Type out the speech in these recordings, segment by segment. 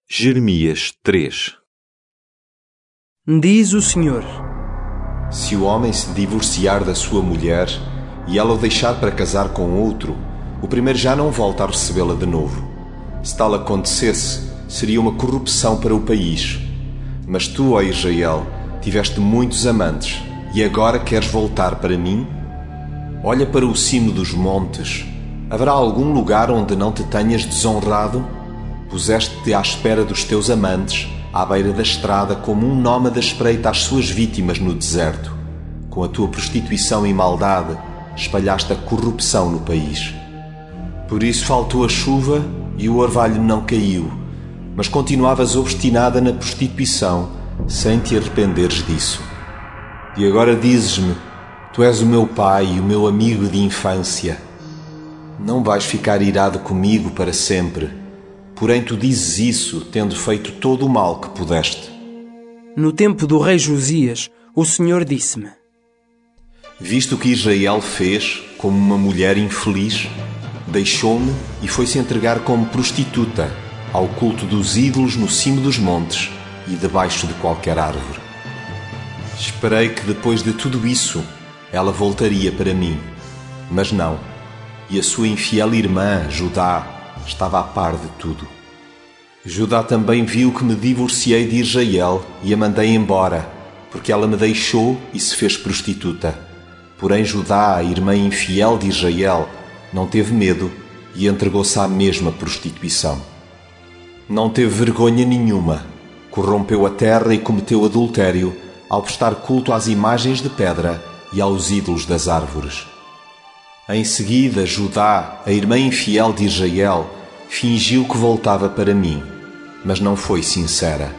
Jeremias 3. Diz o Senhor: Se o homem se divorciar da sua mulher e ela o deixar para casar com outro, o primeiro já não volta a recebê-la de novo. Se tal acontecesse, seria uma corrupção para o país. Mas tu, ó Israel, tiveste muitos amantes e agora queres voltar para mim? Olha para o cimo dos montes. Haverá algum lugar onde não te tenhas desonrado? Puseste-te à espera dos teus amantes, à beira da estrada, como um nómada espreita as suas vítimas no deserto. Com a tua prostituição e maldade, espalhaste a corrupção no país. Por isso faltou a chuva e o orvalho não caiu, mas continuavas obstinada na prostituição, sem te arrependeres disso. E agora dizes-me: tu és o meu pai e o meu amigo de infância. Não vais ficar irado comigo para sempre. Porém tu dizes isso, tendo feito todo o mal que pudeste. No tempo do rei Josias, o Senhor disse-me: Visto que Israel fez, como uma mulher infeliz, deixou-me e foi-se entregar como prostituta ao culto dos ídolos no cimo dos montes e debaixo de qualquer árvore. Esperei que depois de tudo isso ela voltaria para mim, mas não, e a sua infiel irmã, Judá, estava a par de tudo. Judá também viu que me divorciei de Israel e a mandei embora, porque ela me deixou e se fez prostituta. Porém Judá, a irmã infiel de Israel, não teve medo e entregou-se à mesma prostituição. Não teve vergonha nenhuma, corrompeu a terra e cometeu adultério ao prestar culto às imagens de pedra e aos ídolos das árvores. Em seguida, Judá, a irmã infiel de Israel, fingiu que voltava para mim, mas não foi sincera.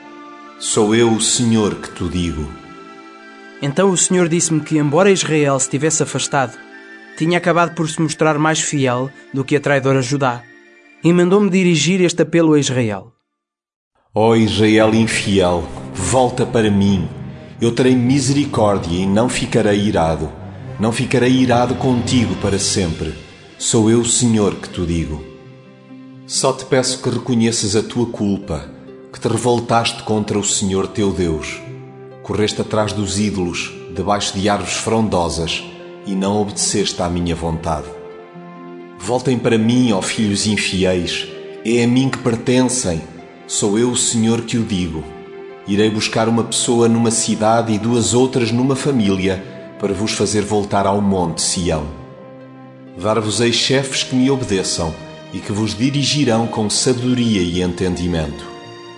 Sou eu o Senhor que te digo. Então o Senhor disse-me que, embora Israel se tivesse afastado, tinha acabado por se mostrar mais fiel do que a traidora Judá, e mandou-me dirigir este apelo a Israel: Ó Israel infiel, volta para mim. Eu terei misericórdia e não ficarei irado. Não ficarei irado contigo para sempre. Sou eu o Senhor que te digo. Só te peço que reconheças a tua culpa, que te revoltaste contra o Senhor teu Deus. Correste atrás dos ídolos, debaixo de árvores frondosas, e não obedeceste à minha vontade. Voltem para mim, ó filhos infiéis, é a mim que pertencem. Sou eu o Senhor que o digo. Irei buscar uma pessoa numa cidade e duas outras numa família, para vos fazer voltar ao monte Sião. Dar-vos-ei chefes que me obedeçam e que vos dirigirão com sabedoria e entendimento.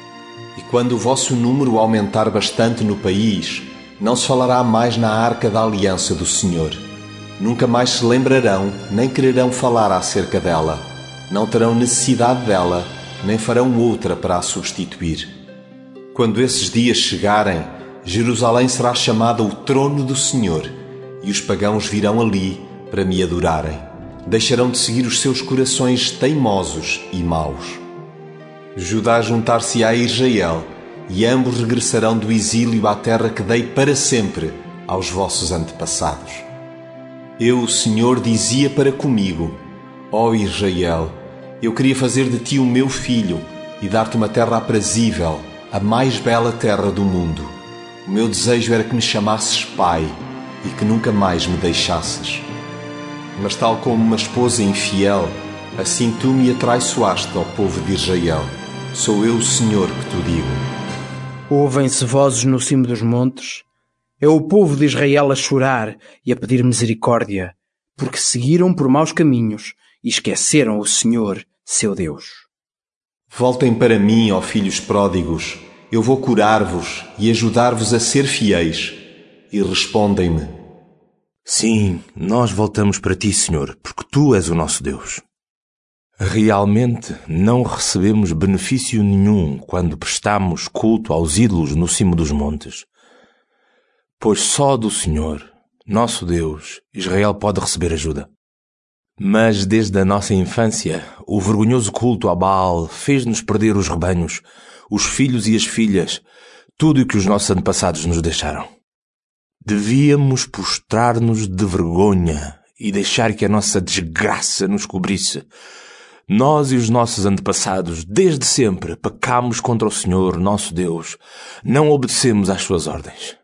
E quando o vosso número aumentar bastante no país, não se falará mais na arca da aliança do Senhor. Nunca mais se lembrarão, nem quererão falar acerca dela. Não terão necessidade dela, nem farão outra para a substituir. Quando esses dias chegarem, Jerusalém será chamada o trono do Senhor, e os pagãos virão ali para me adorarem. Deixarão de seguir os seus corações teimosos e maus. Judá juntar-se-á a Israel, e ambos regressarão do exílio à terra que dei para sempre aos vossos antepassados. Eu, o Senhor, dizia para comigo: ó Israel, eu queria fazer de ti o meu filho e dar-te uma terra aprazível, a mais bela terra do mundo. O meu desejo era que me chamasses pai e que nunca mais me deixasses. Mas tal como uma esposa infiel, assim tu me atraiçoaste ao povo de Israel. Sou eu o Senhor que te digo. Ouvem-se vozes no cimo dos montes. É o povo de Israel a chorar e a pedir misericórdia, porque seguiram por maus caminhos e esqueceram o Senhor, seu Deus. Voltem para mim, ó filhos pródigos. Eu vou curar-vos e ajudar-vos a ser fiéis. E respondem-me: Sim, nós voltamos para ti, Senhor, porque tu és o nosso Deus. Realmente não recebemos benefício nenhum quando prestamos culto aos ídolos no cimo dos montes. Pois só do Senhor, nosso Deus, Israel pode receber ajuda. Mas desde a nossa infância, o vergonhoso culto a Baal fez-nos perder os rebanhos, os filhos e as filhas, tudo o que os nossos antepassados nos deixaram. Devíamos prostrar-nos de vergonha e deixar que a nossa desgraça nos cobrisse. Nós e os nossos antepassados, desde sempre, pecamos contra o Senhor, nosso Deus. Não obedecemos às suas ordens.